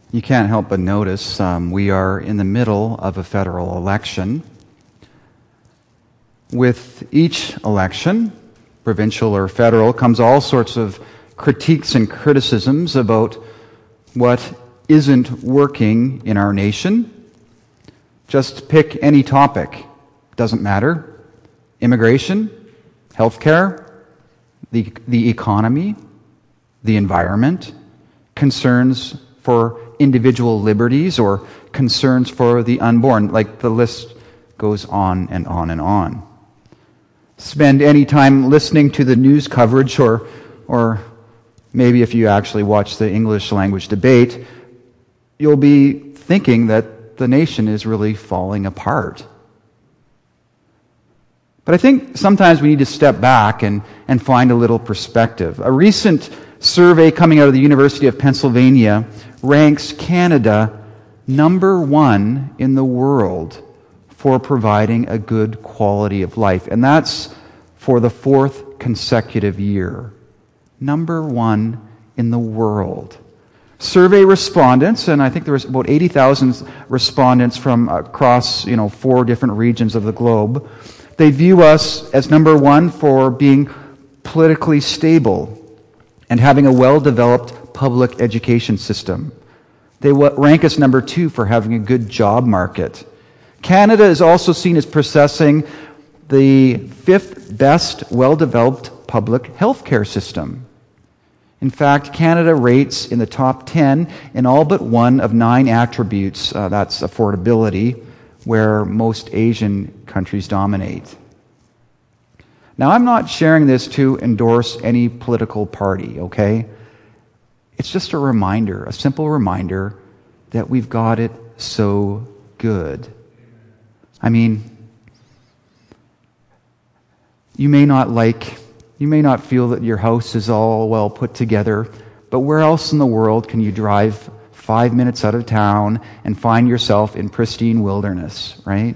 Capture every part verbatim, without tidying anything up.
You can't help but notice um, we are in the middle of a federal election. With each election, provincial or federal, comes all sorts of critiques and criticisms about what isn't working in our nation. Just pick any topic. Doesn't matter. Immigration, healthcare, the, the economy, the environment, concerns for individual liberties or concerns for the unborn. Like the list goes on and on and on. Spend any time listening to the news coverage or or maybe if you actually watch the English language debate, you'll be thinking that the nation is really falling apart. But I think sometimes we need to step back and, and find a little perspective. A recent survey coming out of the University of Pennsylvania ranks Canada number one in the world for providing a good quality of life. And that's for the fourth consecutive year. Number one in the world. Survey respondents, and I think there was about eighty thousand respondents from across, you know, four different regions of the globe. They view us as number one for being politically stable and having a well-developed public education system. They rank us number two for having a good job market. Canada is also seen as possessing the fifth best well-developed public healthcare system. In fact, Canada rates in the top ten in all but one of nine attributes. Uh, that's affordability, where most Asian countries dominate. Now, I'm not sharing this to endorse any political party, okay? It's just a reminder, a simple reminder that we've got it so good. I mean, you may not like, you may not feel that your house is all well put together, but where else in the world can you drive five minutes out of town and find yourself in pristine wilderness, right?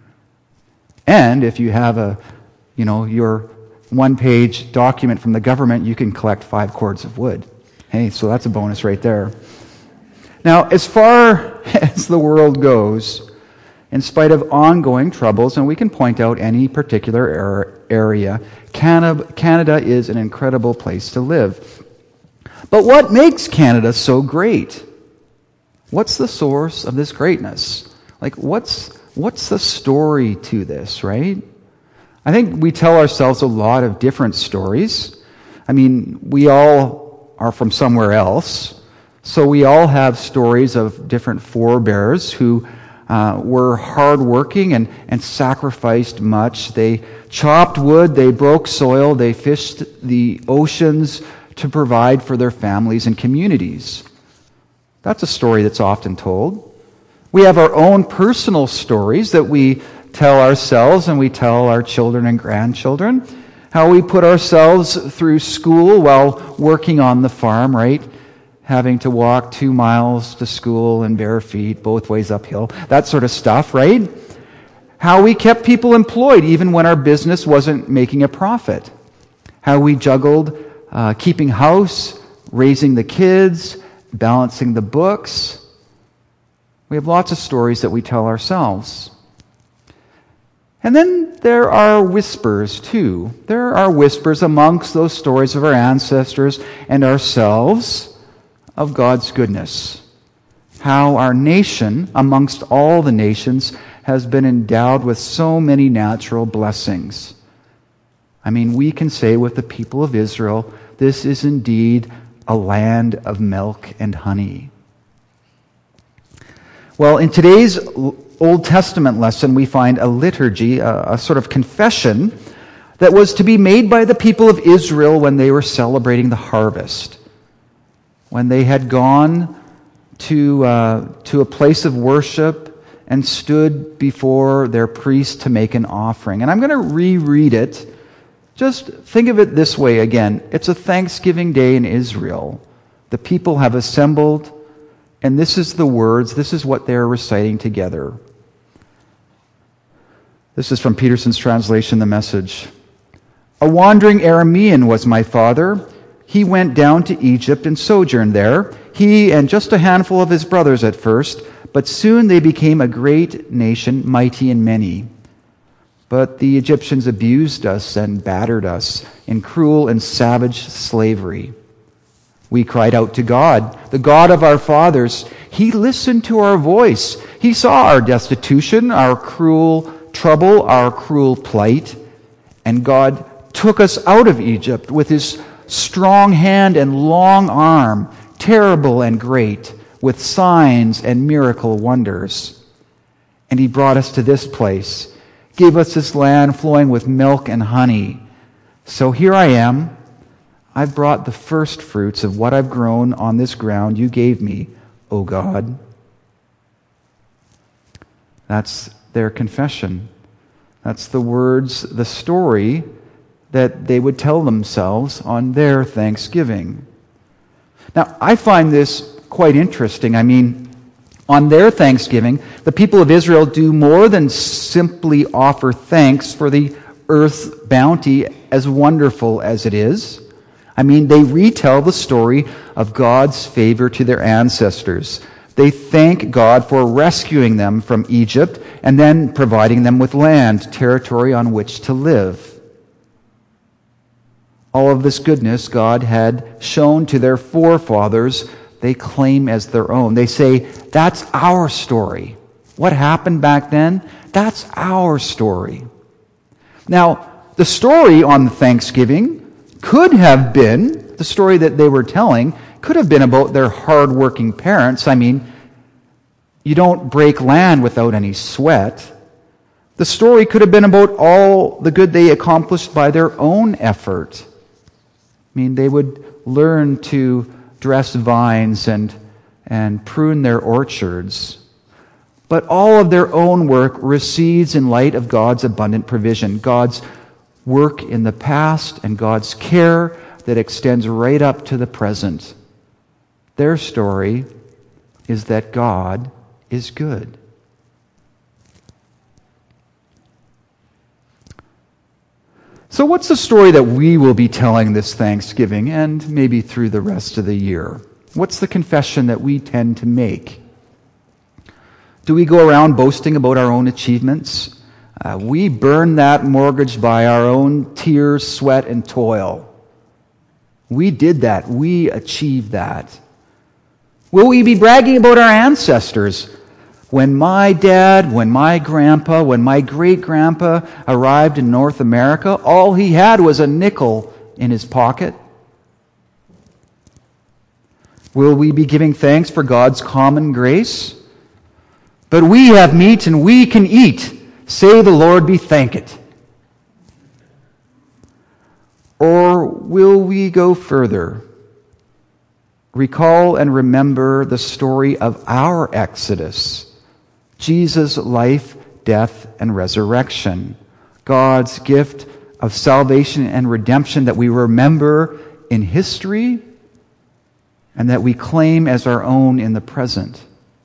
And if you have a, you know, your one-page document from the government, you can collect five cords of wood. Hey, so that's a bonus right there. Now, as far as the world goes, in spite of ongoing troubles, and we can point out any particular area, Canada, Canada is an incredible place to live. But what makes Canada so great? What's the source of this greatness? Like, what's what's the story to this, right? I think we tell ourselves a lot of different stories. I mean, we all are from somewhere else, so we all have stories of different forebears who uh, were hardworking and, and sacrificed much. They chopped wood, they broke soil, they fished the oceans to provide for their families and communities. That's a story that's often told. We have our own personal stories that we tell ourselves and we tell our children and grandchildren. How we put ourselves through school while working on the farm, right? Having to walk two miles to school in bare feet, both ways uphill. That sort of stuff, right? How we kept people employed even when our business wasn't making a profit. How we juggled uh, keeping house, raising the kids, balancing the books. We have lots of stories that we tell ourselves. And then there are whispers, too. There are whispers amongst those stories of our ancestors and ourselves of God's goodness. How our nation, amongst all the nations, has been endowed with so many natural blessings. I mean, we can say with the people of Israel, this is indeed a land of milk and honey. Well, in today's Old Testament lesson, we find a liturgy, a, a sort of confession that was to be made by the people of Israel when they were celebrating the harvest. When they had gone to, uh, to a place of worship and stood before their priest to make an offering. And I'm going to reread it. Just think of it this way again. It's a Thanksgiving day in Israel. The people have assembled, and this is the words, this is what they're reciting together. This is from Peterson's translation, The Message. A wandering Aramean was my father. He went down to Egypt and sojourned there. he and just a handful of his brothers at first, but soon they became a great nation, mighty in many. But the Egyptians abused us and battered us in cruel and savage slavery. We cried out to God, the God of our fathers. He listened to our voice. He saw our destitution, our cruel trouble, our cruel plight. And God took us out of Egypt with his strong hand and long arm, terrible and great, with signs and miracle wonders. And he brought us to this place, gave us this land flowing with milk and honey. So here I am. I've brought the first fruits of what I've grown on this ground you gave me, O God. That's their confession. That's the words, the story that they would tell themselves on their Thanksgiving. Now, I find this quite interesting. I mean, on their Thanksgiving, the people of Israel do more than simply offer thanks for the earth's bounty, as wonderful as it is. I mean, they retell the story of God's favor to their ancestors. They thank God for rescuing them from Egypt and then providing them with land, territory on which to live. All of this goodness God had shown to their forefathers, they claim as their own. They say, that's our story. What happened back then? That's our story. Now, the story on Thanksgiving could have been, the story that they were telling, could have been about their hard-working parents. I mean, you don't break land without any sweat. The story could have been about all the good they accomplished by their own effort. I mean, they would learn to dress vines and, and prune their orchards. But all of their own work recedes in light of God's abundant provision, God's work in the past and God's care that extends right up to the present. Their story is that God is good. So what's the story that we will be telling this Thanksgiving and maybe through the rest of the year? What's the confession that we tend to make? Do we go around boasting about our own achievements? Uh, we burn that mortgage by our own tears, sweat, and toil. We did that. We achieved that. Will we be bragging about our ancestors? When my dad, when my grandpa, when my great-grandpa arrived in North America, all he had was a nickel in his pocket. Will we be giving thanks for God's common grace? But we have meat and we can eat. Say the Lord be thanked. Or will we go further? Recall and remember the story of our Exodus, Jesus' life, death, and resurrection, God's gift of salvation and redemption that we remember in history and that we claim as our own in the present.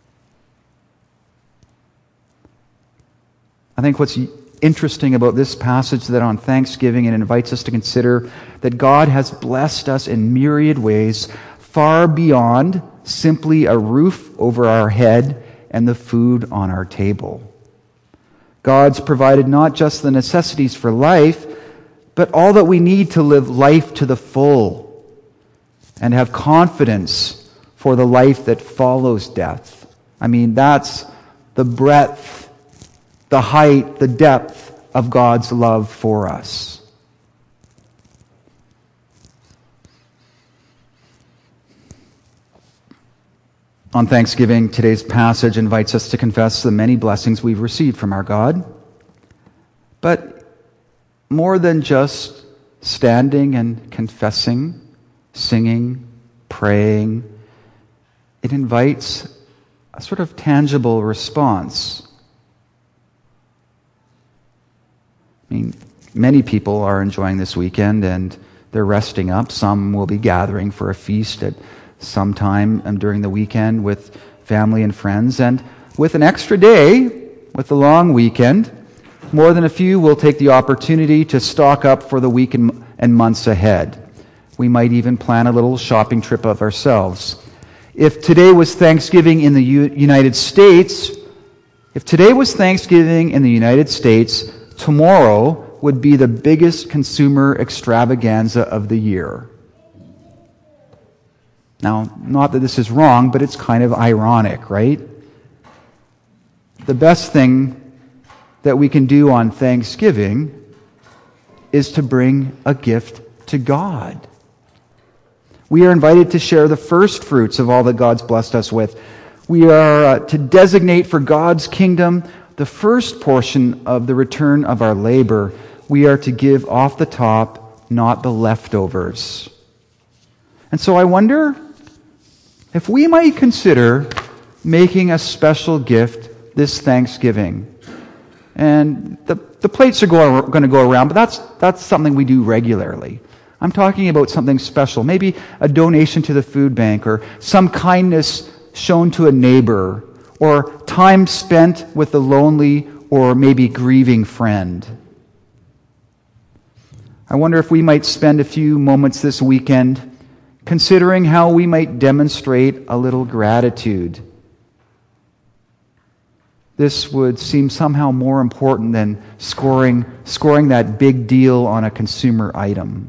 I think what's interesting about this passage that on Thanksgiving it invites us to consider that God has blessed us in myriad ways far beyond simply a roof over our head and the food on our table. God's provided not just the necessities for life, but all that we need to live life to the full and have confidence for the life that follows death. I mean, that's the breadth, the height, the depth of God's love for us. On Thanksgiving, today's passage invites us to confess the many blessings we've received from our God. But more than just standing and confessing, singing, praying, it invites a sort of tangible response. I mean, many people are enjoying this weekend and they're resting up. Some will be gathering for a feast at some time during the weekend with family and friends. And with an extra day, with the long weekend, more than a few will take the opportunity to stock up for the week and months ahead. We might even plan a little shopping trip of ourselves. If today was Thanksgiving in the U- United States, if today was Thanksgiving in the United States, tomorrow would be the biggest consumer extravaganza of the year. Now, not that this is wrong, but it's kind of ironic, right? The best thing that we can do on Thanksgiving is to bring a gift to God. We are invited to share the first fruits of all that God's blessed us with. We are uh, to designate for God's kingdom the first portion of the return of our labor. We are to give off the top, not the leftovers. And so I wonder if we might consider making a special gift this Thanksgiving. And the, the plates are go, going to go around, but that's, that's something we do regularly. I'm talking about something special, maybe a donation to the food bank, or some kindness shown to a neighbor, or time spent with a lonely or maybe grieving friend. I wonder if we might spend a few moments this weekend considering how we might demonstrate a little gratitude. This would seem somehow more important than scoring, scoring that big deal on a consumer item.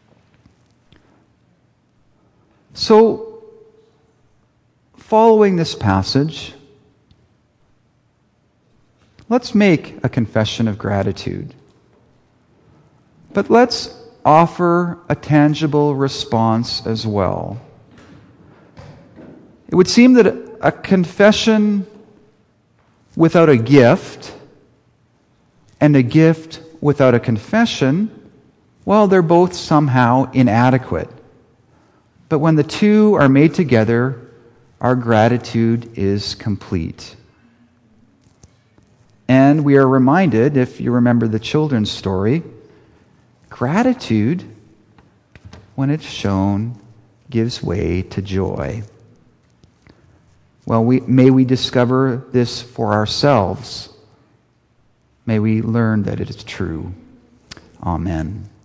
So, following this passage, let's make a confession of gratitude. But let's offer a tangible response as well. It would seem that a confession without a gift and a gift without a confession, well, they're both somehow inadequate. But when the two are made together, our gratitude is complete. And we are reminded, if you remember the children's story, gratitude, when it's shown, gives way to joy. Well, we, may we discover this for ourselves. May we learn that it is true. Amen.